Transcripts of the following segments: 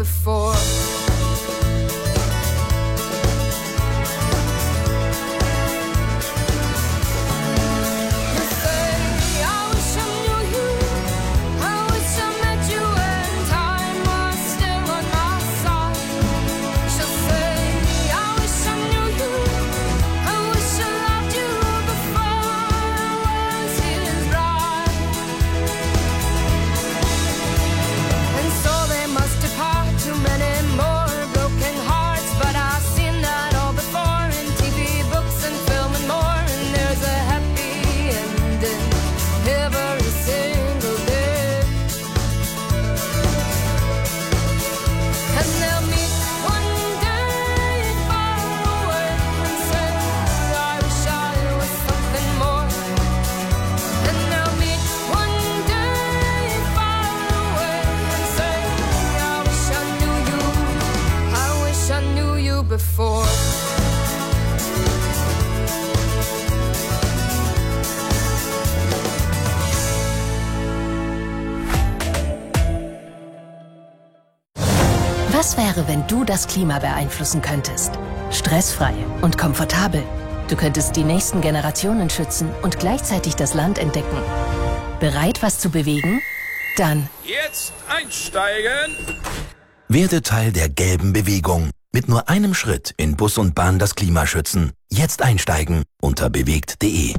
before. Before. Was wäre, wenn du das Klima beeinflussen könntest? Stressfrei und komfortabel. Du könntest die nächsten Generationen schützen und gleichzeitig das Land entdecken. Bereit, was zu bewegen? Dann jetzt einsteigen! Werde Teil der gelben Bewegung. Mit nur einem Schritt in Bus und Bahn das Klima schützen. Jetzt einsteigen unter bewegt.de.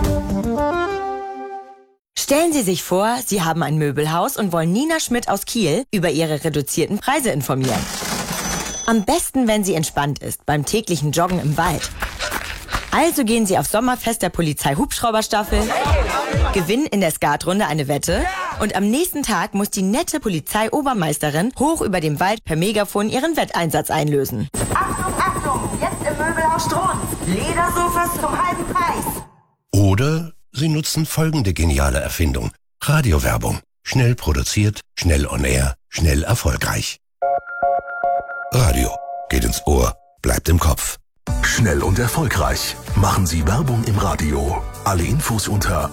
Stellen Sie sich vor, Sie haben ein Möbelhaus und wollen Nina Schmidt aus Kiel über ihre reduzierten Preise informieren. Am besten, wenn sie entspannt ist, beim täglichen Joggen im Wald. Also gehen Sie auf Sommerfest der Polizei-Hubschrauberstaffel, gewinnen in der Skatrunde eine Wette und am nächsten Tag muss die nette Polizeiobermeisterin hoch über dem Wald per Megafon ihren Wetteinsatz einlösen. Achtung, Achtung! Jetzt im Möbelhaus Strunz. Ledersofas zum halben Preis. Oder Sie nutzen folgende geniale Erfindung. Radiowerbung. Schnell produziert, schnell on air, schnell erfolgreich. Radio. Geht ins Ohr, bleibt im Kopf. Schnell und erfolgreich. Machen Sie Werbung im Radio. Alle Infos unter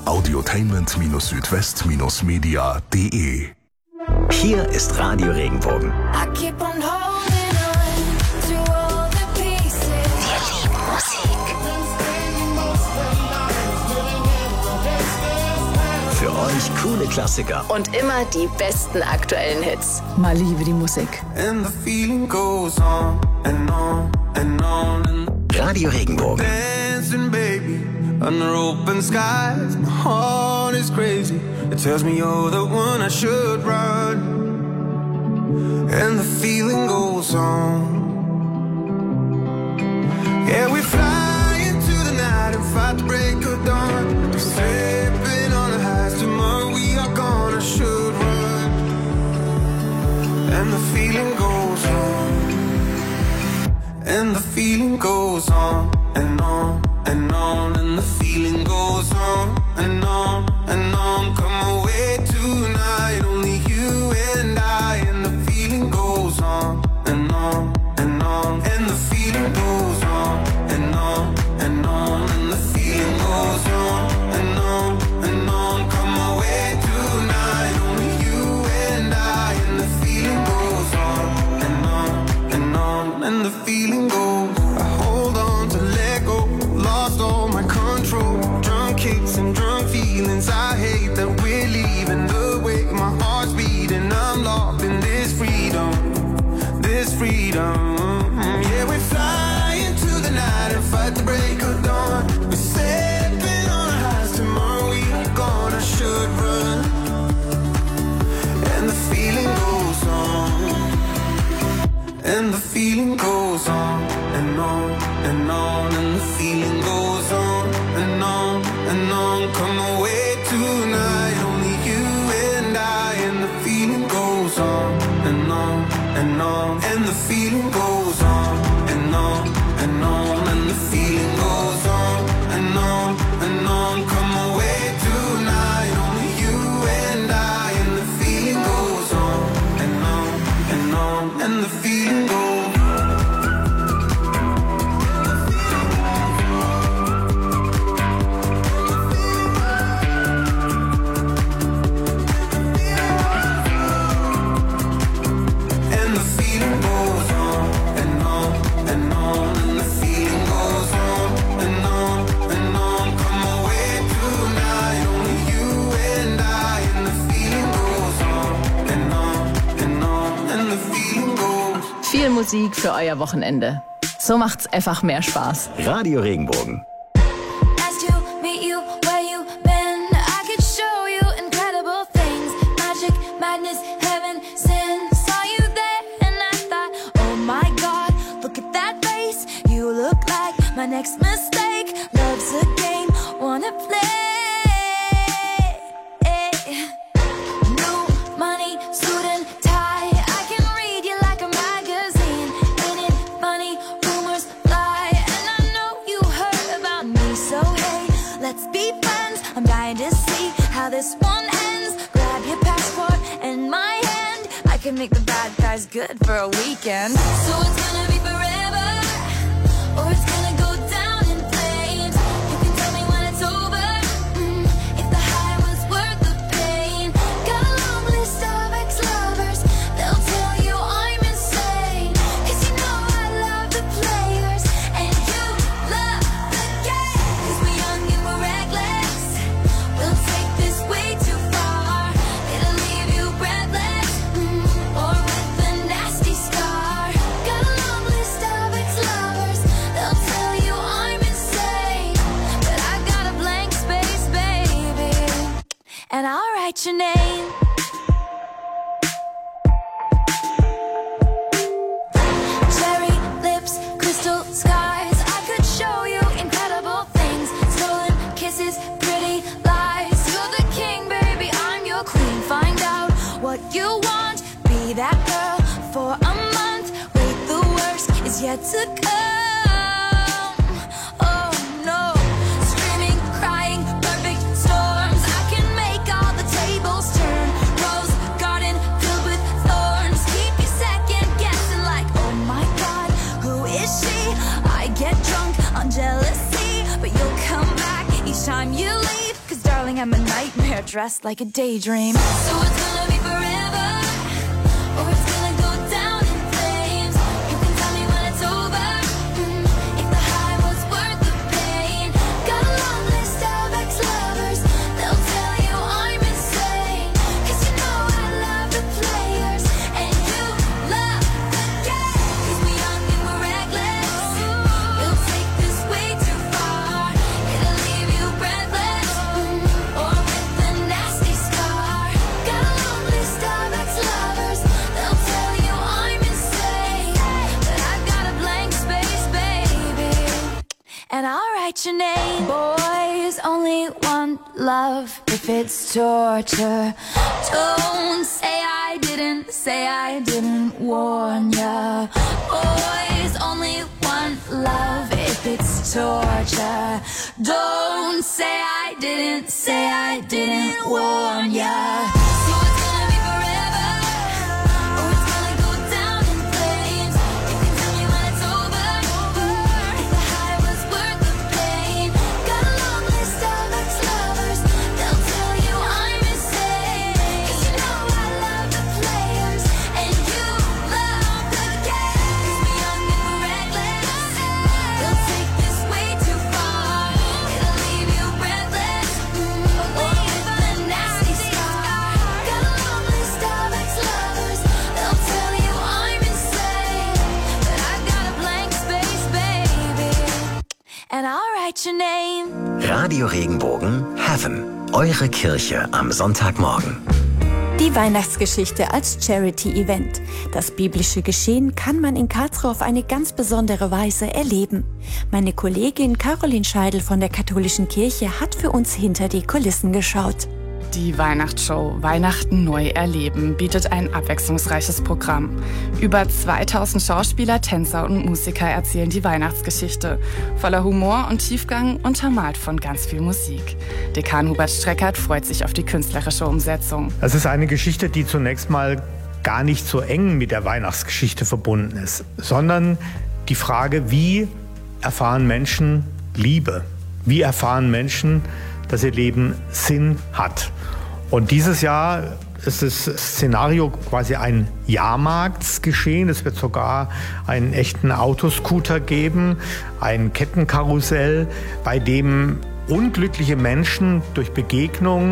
audiotainment-südwest-media.de. Hier ist Radio Regenbogen. Für euch coole Klassiker. und immer die besten aktuellen Hits. Mal liebe die Musik. And the feeling goes on and on and on and Radio Regenbogen. dancing, baby, under open skies. My heart is crazy. It tells me you're the one I should run. And the feeling goes on. Yeah, we fly into the night and fight the break of dawn. We're slipping on the highs. Tomorrow we are gonna should run. And the feeling goes on. And the feeling goes on and on and on. And the feeling goes on and on and on. Come away tonight, only you and I. And the feeling goes on and on and on. And the feeling goes on and on and on. And the feeling goes on and on and on. Come away tonight, only you and I. And the feeling goes on and on and on. And the feeling goes. I hold on to let go. Lost all my control. Drunk kicks and drunk feelings. I hate that we're leaving the way my heart's beating. I'm locked in this freedom. This freedom. Yeah, we fly into the night and fight the break of dawn. We're stepping on highs. Tomorrow we are gonna should run. And the feeling goes on. And the feeling goes on and on and on. And the feeling goes on and on and on. Come away tonight, only you and I. And the feeling goes on and on and on. And the feeling goes on and on and on. And the feeling goes on and on and on. Come away tonight, only you and I. And the feeling goes on and on and on. And the feeling goes. And the feeling Viel Musik für euer Wochenende. So macht's einfach mehr Spaß. Radio Regenbogen. My next mistake, love's a game, wanna play. New money, suit and tie, I can read you like a magazine. Ain't it funny, rumors fly, and I know you heard about me. So hey, let's be friends, I'm dying to see how this one ends. Grab your passport and my hand, I can make the bad guys good for a weekend. So it's gonna be forever, or it's gonna go down in flames. You can tell me when it's over, if the high was worth the pain. Got a long list of ex-lovers, they'll tell you I'm insane. 'Cause you know I love the players, and you love the game. 'Cause we're young and we're reckless, we'll take this way too far. It'll leave you breathless, or with a nasty scar. Got a long list of ex-lovers, they'll tell you I'm insane. But I got a blank space, baby, and I'll write your name. Cherry lips, crystal skies, I could show you incredible things. Stolen kisses, pretty lies. You're the king, baby, I'm your queen. Find out what you want, be that girl for a month. Wait, the worst is yet to come. Oh no, screaming, crying, perfect storms. I can make all the tables turn. Rose garden filled with thorns. Keep you second guessing like, oh my god, who is she? I get drunk on jealousy, but you'll come back each time you leave. 'Cause darling, I'm a nightmare dressed like a daydream. So it's gonna be forever, or it's gonna go down in flames. You can tell me when it's over, if the high was worth the pain. Got a long list of ex-lovers, they'll tell you I'm insane. 'Cause you know I love the players, and you love the game. 'Cause we're young and we're reckless, we'll take this way too far. It'll leave you breathless, or with a nasty scar. Got a long list of ex-lovers, they'll tell you I'm insane. But I've got a blank space, baby, and I'll write your name. Boys only want love if it's torture. Don't say I didn't warn ya. Boys only want love if it's torture. Don't say I didn't warn ya. So it's gonna be forever, or it's gonna go down in flames. You can tell me when it's over, if the high was worth the pain. Got a long list of ex-lovers, they'll tell you I'm insane. 'Cause you know I love the players, and you love the game. 'Cause we're young and we're reckless, we'll take this way too far. It'll leave you breathless, or with a nasty scar. Got a long list of ex-lovers, they'll tell you I'm insane. But I've got a blank space, baby, and I'll write your name. Radio Regenbogen Heaven. Eure Kirche am Sonntagmorgen. Die Weihnachtsgeschichte als Charity-Event. Das biblische Geschehen kann man in Karlsruhe auf eine ganz besondere Weise erleben. Meine Kollegin Caroline Scheidel von der Katholischen Kirche hat für uns hinter die Kulissen geschaut. Die Weihnachtsshow Weihnachten neu erleben bietet ein abwechslungsreiches Programm. Über 2000 Schauspieler, Tänzer und Musiker erzählen die Weihnachtsgeschichte. Voller Humor und Tiefgang, untermalt von ganz viel Musik. Dekan Hubert Streckert freut sich auf die künstlerische Umsetzung. Es ist eine Geschichte, die zunächst mal gar nicht so eng mit der Weihnachtsgeschichte verbunden ist, sondern die Frage, wie erfahren Menschen Liebe? Wie erfahren Menschen, dass ihr Leben Sinn hat? Und dieses Jahr ist das Szenario quasi ein Jahrmarktsgeschehen. Es wird sogar einen echten Autoscooter geben, ein Kettenkarussell, bei dem unglückliche Menschen durch Begegnung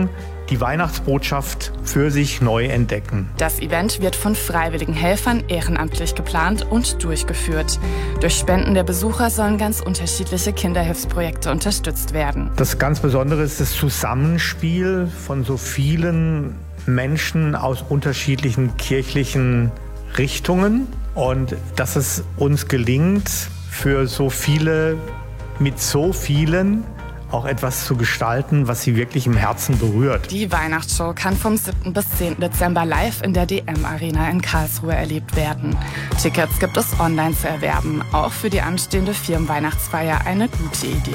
die Weihnachtsbotschaft für sich neu entdecken. Das Event wird von freiwilligen Helfern ehrenamtlich geplant und durchgeführt. Durch Spenden der Besucher sollen ganz unterschiedliche Kinderhilfsprojekte unterstützt werden. Das ganz Besondere ist das Zusammenspiel von so vielen Menschen aus unterschiedlichen kirchlichen Richtungen und dass es uns gelingt, für so viele, mit so vielen auch etwas zu gestalten, was sie wirklich im Herzen berührt. Die Weihnachtsshow kann vom 7. bis 10. Dezember live in der DM Arena in Karlsruhe erlebt werden. Tickets gibt es online zu erwerben. Auch für die anstehende Firmenweihnachtsfeier eine gute Idee.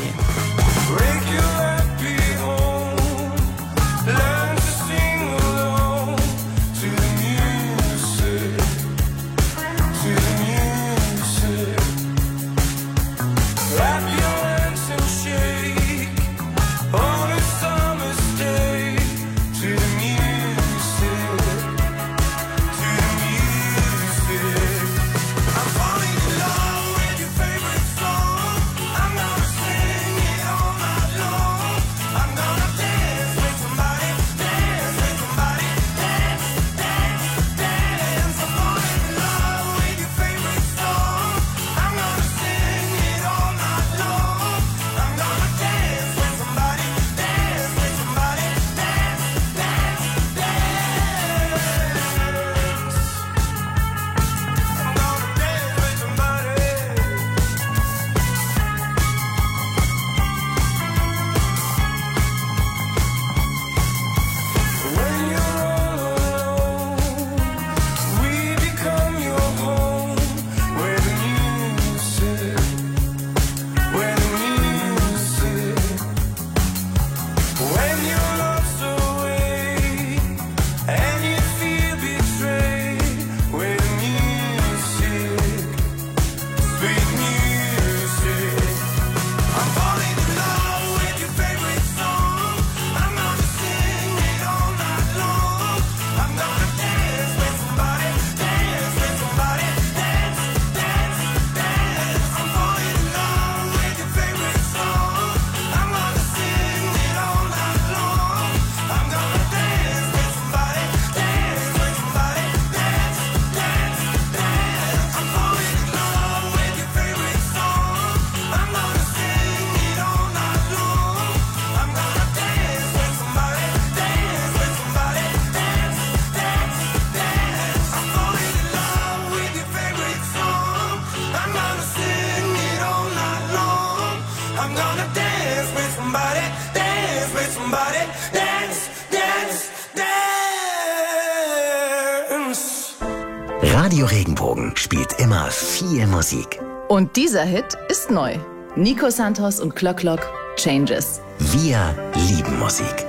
Radio Regenbogen spielt immer viel Musik. Und dieser Hit ist neu. Nico Santos und Clock Clock, Changes. Wir lieben Musik.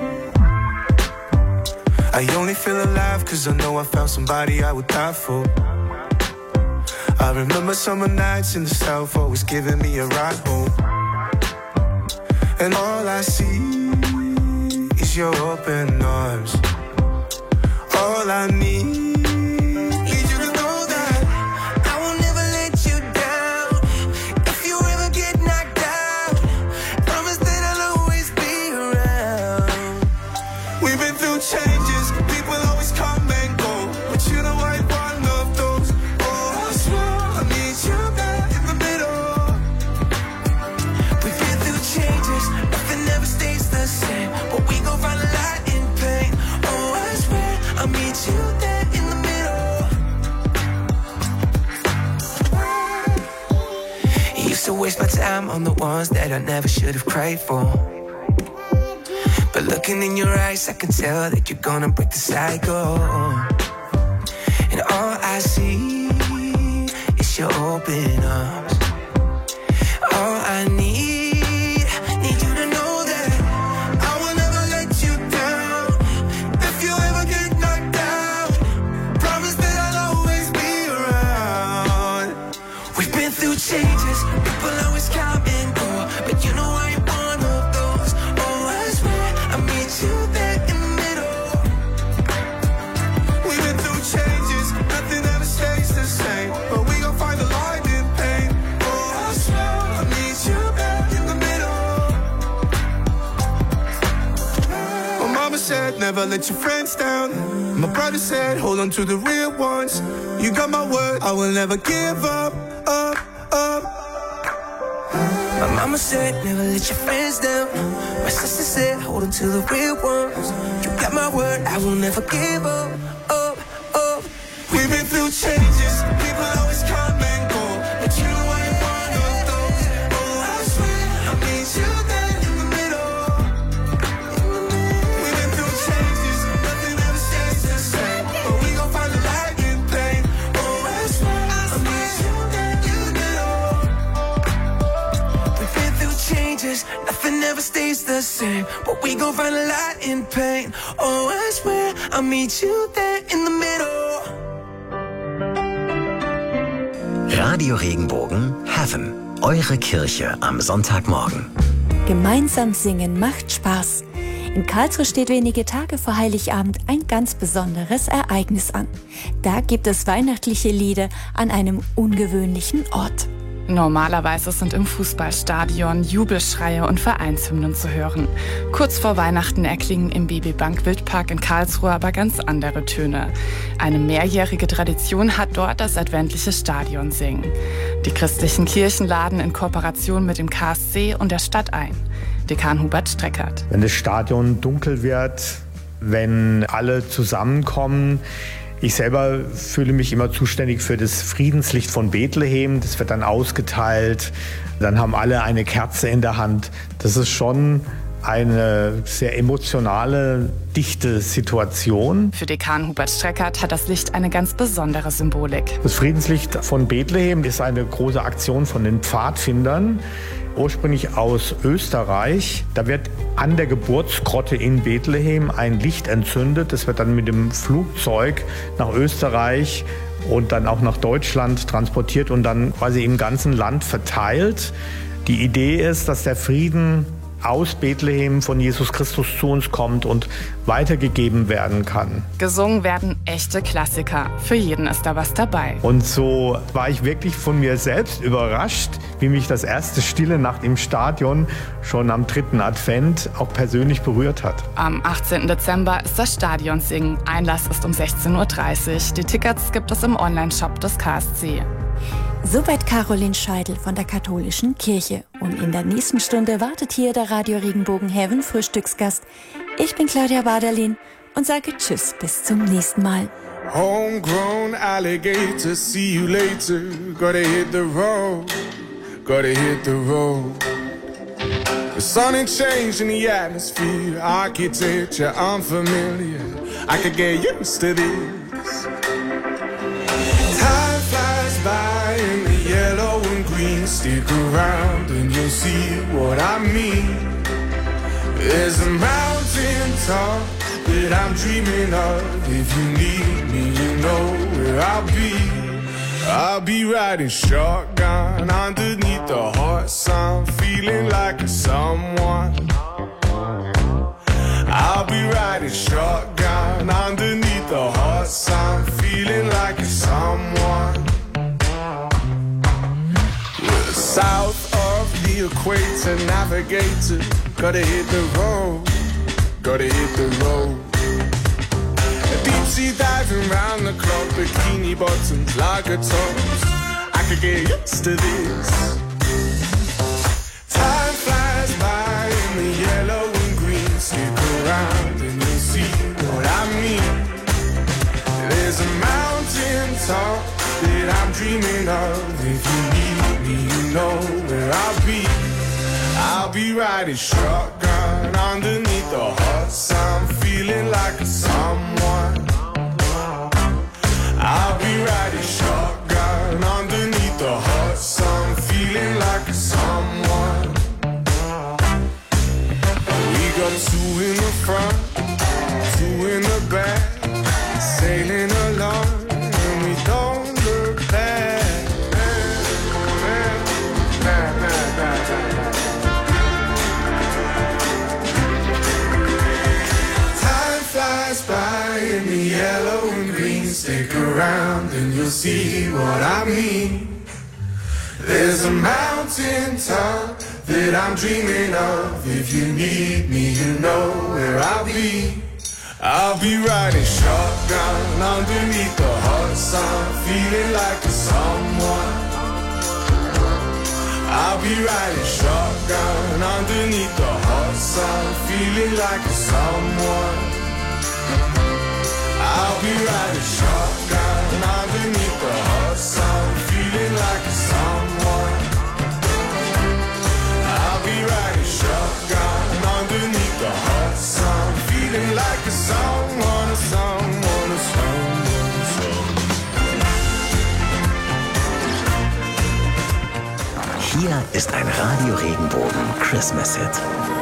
I only feel alive cause I know I found somebody I would die for. I remember summer nights in the south always giving me a ride home. And all I see is your open arms. All I need is you to know that I will never let you down. If you ever get knocked out, promise that I'll always be around. We've been through changes, people always come and go, but you know I one of those. Oh, I swear I need you there in the middle. We've been through changes, nothing ever stays the same, but we gon' find a light in pain. Oh, I swear I'll meet you there in the middle. You used to waste my time on the ones that I never should have cried for. But looking in your eyes, I can tell that you're gonna break the cycle. And all I see is your open arms. All I need you to know that I will never let you down. If you ever get knocked down, promise that I'll always be around. We've been through changes, people always come and go, but you know I ain't one of those. Oh, I swear I'll meet you there in the middle. We've been through changes, nothing ever stays the same, but we gon' find the light in pain. never let your friends down. My brother said, hold on to the real ones. You got my word, I will never give up, up, up. My mama said, never let your friends down. My sister said, hold on to the real ones. You got my word, I will never give up, up, up. We've been through changes, people always come and go, but you ain't one of those. Oh, I swear, I need you there in the middle. We've been through changes, nothing ever stays the same, but we gon' find the light in pain. Oh, I swear, I need you there in the middle. We've been through changes, nothing ever stays the same, but we gon' find the light in pain. Oh, I swear, I'll meet you there in the middle. Radio Regenbogen Heaven. Eure Kirche am Sonntagmorgen. Gemeinsam singen macht Spaß. In Karlsruhe steht wenige Tage vor Heiligabend ein ganz besonderes Ereignis an. Da gibt es weihnachtliche Lieder an einem ungewöhnlichen Ort. Normalerweise sind im Fußballstadion Jubelschreie und Vereinshymnen zu hören. Kurz vor Weihnachten erklingen im BB Bank Wildpark in Karlsruhe aber ganz andere Töne. Eine mehrjährige Tradition hat dort das adventliche Stadionsingen. Die christlichen Kirchen laden in Kooperation mit dem KSC und der Stadt ein. Dekan Hubert Streckert. Wenn das Stadion dunkel wird, wenn alle zusammenkommen. Ich selber fühle mich immer zuständig für das Friedenslicht von Bethlehem. Das wird dann ausgeteilt. Dann haben alle eine Kerze in der Hand. Das ist schon eine sehr emotionale, dichte Situation. Für Dekan Hubert Streckert hat das Licht eine ganz besondere Symbolik. Das Friedenslicht von Bethlehem ist eine große Aktion von den Pfadfindern. Ursprünglich aus Österreich. Da wird an der Geburtsgrotte in Bethlehem ein Licht entzündet. Das wird dann mit dem Flugzeug nach Österreich und dann auch nach Deutschland transportiert und dann quasi im ganzen Land verteilt. Die Idee ist, dass der Frieden aus Bethlehem von Jesus Christus zu uns kommt und weitergegeben werden kann. Gesungen werden echte Klassiker. Für jeden ist da was dabei. Und so war ich wirklich von mir selbst überrascht, wie mich das erste Stille Nacht im Stadion schon am 3. Advent auch persönlich berührt hat. Am 18. Dezember ist das Stadionsingen. Einlass ist um 16:30 Uhr. Die Tickets gibt es im Onlineshop des KSC. Soweit Caroline Scheidel von der Katholischen Kirche. Und in der nächsten Stunde wartet hier der Radio Regenbogen Heaven Frühstücksgast. Ich bin Claudia Baderlin und sage Tschüss, bis zum nächsten Mal. Homegrown alligator, see you later. Gotta hit the road, gotta hit the road. The sun ain't changing the atmosphere, architecture unfamiliar. I could get used to this. Time flies by in the yellow and green. Stick around and you'll see what I mean. There's a mountain top that I'm dreaming of. If you need me, you know where I'll be. I'll be riding shotgun underneath the hot sun, feeling like a someone. I'll be riding shotgun underneath the hot sun, feeling like a someone. We're south of the equator, navigator. Gotta hit the road, gotta hit the road. Deep sea diving round the clock, bikini bottoms, lager tops. I could get used to this. Time flies by in the yellow and green. Stick around and you'll see what I mean. There's a mountain top that I'm dreaming of. If you need me, you know where I'll be. I'll be riding shotgun underneath the hot sun, feeling like a someone. I'll be riding shotgun underneath the hot sun, feeling like a someone. We got two in the front, two in the back, sailing along and we don't look back. By in the yellow and green, stick around and you'll see what I mean. There's a mountain top that I'm dreaming of. If you need me, you know where I'll be. I'll be riding shotgun underneath the hot sun, feeling like a someone. I'll be riding shotgun underneath the hot sun, feeling like a someone. I'll be riding shotgun underneath the hot sun, feeling like a someone. I'll be riding shotgun underneath the hot sun, feeling like a someone, a someone, a someone, a someone. Hier ist ein Radio Regenbogen Christmas Hit.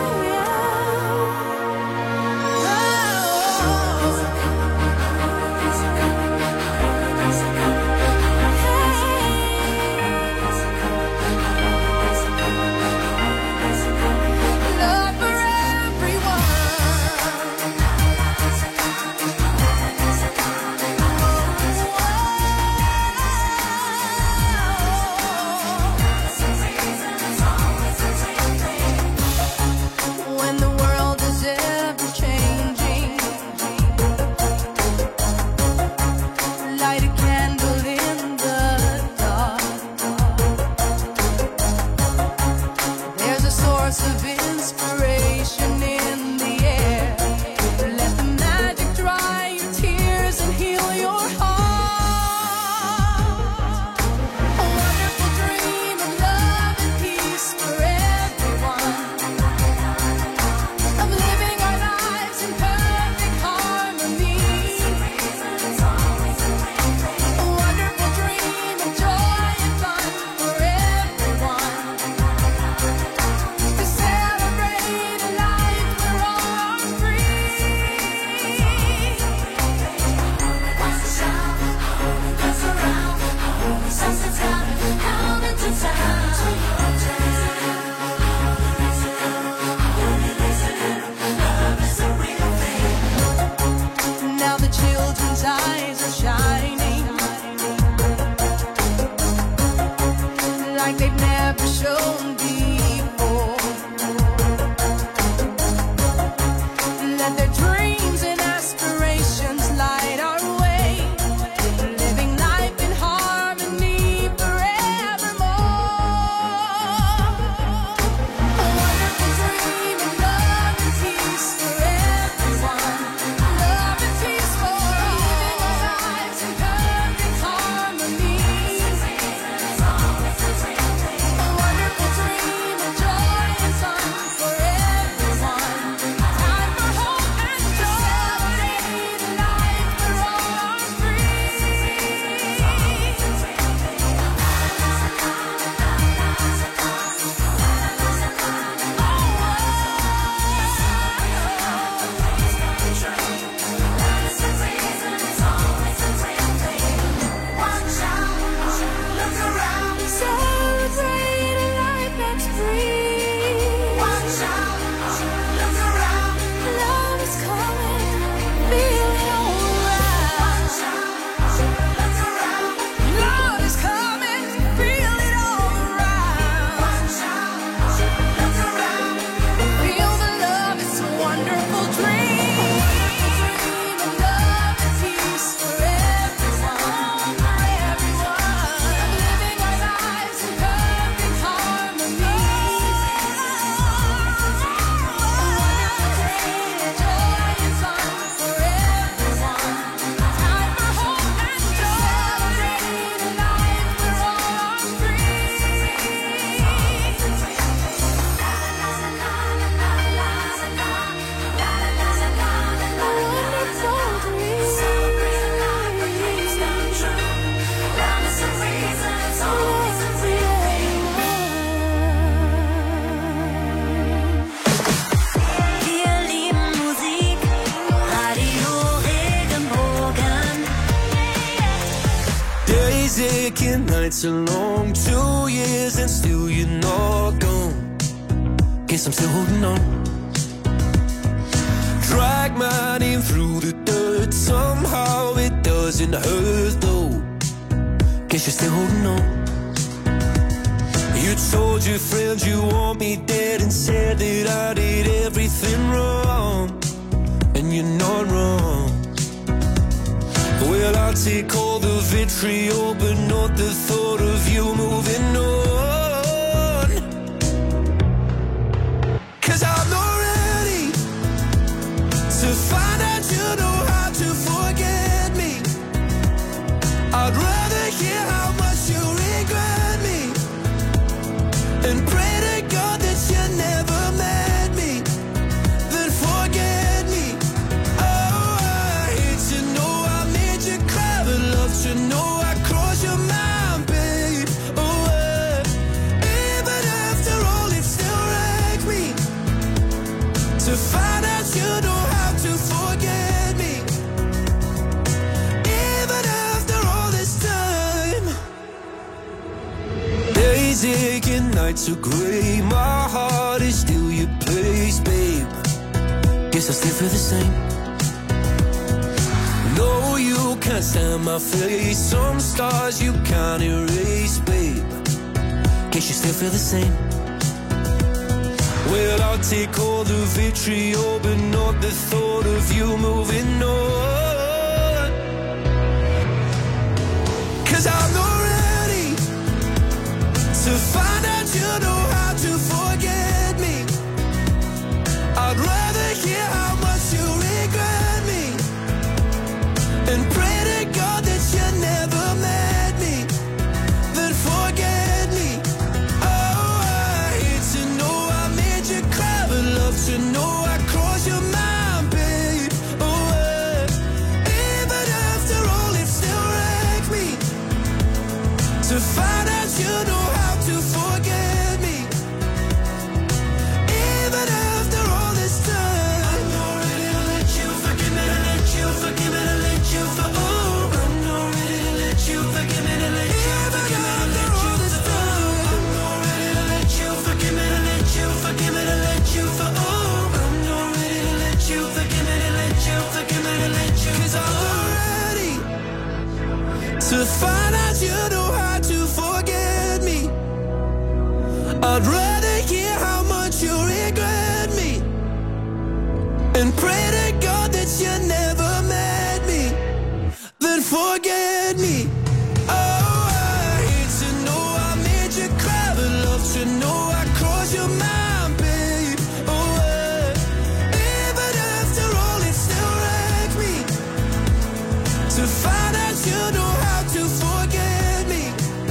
Aching nights along, 2 years and still you're not gone. Guess I'm still holding on. Drag my name through the dirt, somehow it doesn't hurt though. Guess you're still holding on. You told your friends you want me dead and said that I did everything wrong. And and you're not wrong. Well, I'll take all the vitriol, but not the thought of you moving on. 'Cause I'm not ready to find out you know how to forget me. I'd rather hear how much you regret me and pray to God that you never met me, then forget me. Oh, I hate to know I made you cry, but love to know I crossed your mind, babe. Oh, even after all, it still wrecks me to find out you know how to forget me. Even after all this time. Days aching, nights are grey, my heart is still your place, babe. Guess I still feel the same. No, you can't stand my face, some stars you can't erase, babe. Guess you still feel the same. Well, I'll take all the vitriol, but not the thought of you moving on. 'Cause I'm not ready to find out you know how to forget me. I'd rather hear how much you regret me and pray to God that you never met me, then forget me. Oh, I hate to know I made you cry, but love to know I crossed your mind, babe. Oh, even after all, it still wrecks me to find out you know how to forget me. Even after all this time, I'm not ready to let you forgive me, to let you forgive me, to let you for. Oh, I'm not ready to let you forgive me, to let you forgive me, to let you this time. I'm not ready to let you forgive me, to let you forgive me, to let you for. Oh, I'm not ready to let you forgive me, to let you forgive me, to let you. 'Cause I'm not ready to find out you know how to forget me. I'd rather hear how much you regret me and pray to God that you never met me, then forget me. Oh, I hate to know I made you cry, but love to know I crossed your mind, babe. Oh, even after all, it still wrecks me to find out you know how to forget me.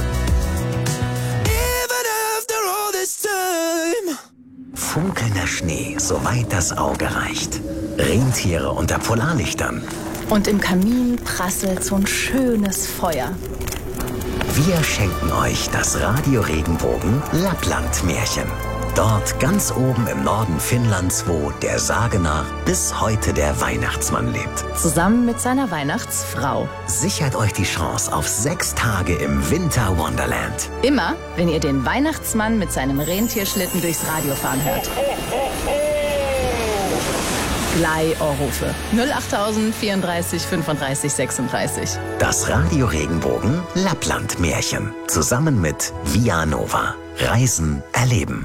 Even after all this time. Funkelnder Schnee, soweit das Auge reicht. Rentiere unter Polarlichtern. Und im Kamin prasselt so ein schönes Feuer. Wir schenken euch das Radio Regenbogen Lappland-Märchen. Dort ganz oben im Norden Finnlands, wo der Sage nach bis heute der Weihnachtsmann lebt. Zusammen mit seiner Weihnachtsfrau. Sichert euch die Chance auf 6 Tage im Winter Wonderland. Immer, wenn ihr den Weihnachtsmann mit seinem Rentierschlitten durchs Radio fahren hört. Glei-Ohrrufe. 08000 34 35 36. Das Radio Regenbogen Lappland-Märchen. Zusammen mit Via Nova. Reisen erleben.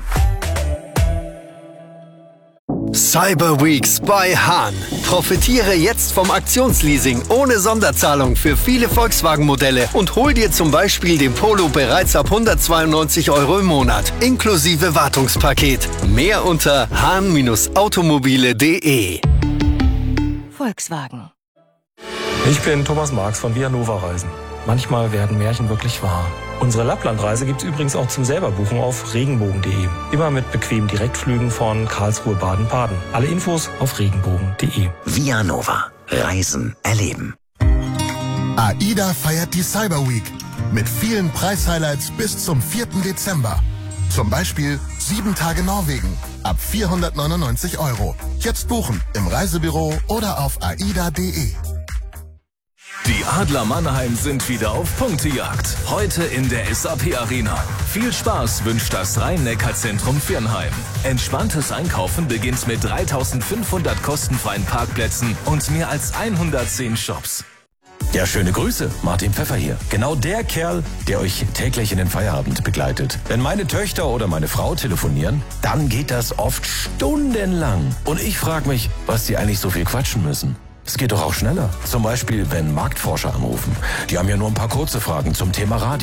Cyber Weeks bei Hahn. Profitiere jetzt vom Aktionsleasing ohne Sonderzahlung für viele Volkswagen-Modelle und hol dir zum Beispiel den Polo bereits ab 192 € im Monat, inklusive Wartungspaket. Mehr unter hahn-automobile.de. Volkswagen. Ich bin Thomas Marx von Via Nova Reisen. Manchmal werden Märchen wirklich wahr. Unsere Lapplandreise gibt's übrigens auch zum selberbuchen auf regenbogen.de. Immer mit bequemen Direktflügen von Karlsruhe, Baden-Baden. Alle Infos auf regenbogen.de. Via Nova. Reisen erleben. AIDA feiert die Cyber Week mit vielen Preishighlights bis zum 4. Dezember. Zum Beispiel 7 Tage Norwegen ab 499 €. Jetzt buchen im Reisebüro oder auf aida.de. Die Adler Mannheim sind wieder auf Punktejagd. Heute in der SAP Arena. Viel Spaß wünscht das Rhein-Neckar-Zentrum Viernheim. Entspanntes Einkaufen beginnt mit 3500 kostenfreien Parkplätzen und mehr als 110 Shops. Ja, schöne Grüße, Martin Pfeffer hier. Genau der Kerl, der euch täglich in den Feierabend begleitet. Wenn meine Töchter oder meine Frau telefonieren, dann geht das oft stundenlang. Und ich frage mich, was die eigentlich so viel quatschen müssen. Es geht doch auch schneller. Zum Beispiel, wenn Marktforscher anrufen. Die haben ja nur ein paar kurze Fragen zum Thema Radio.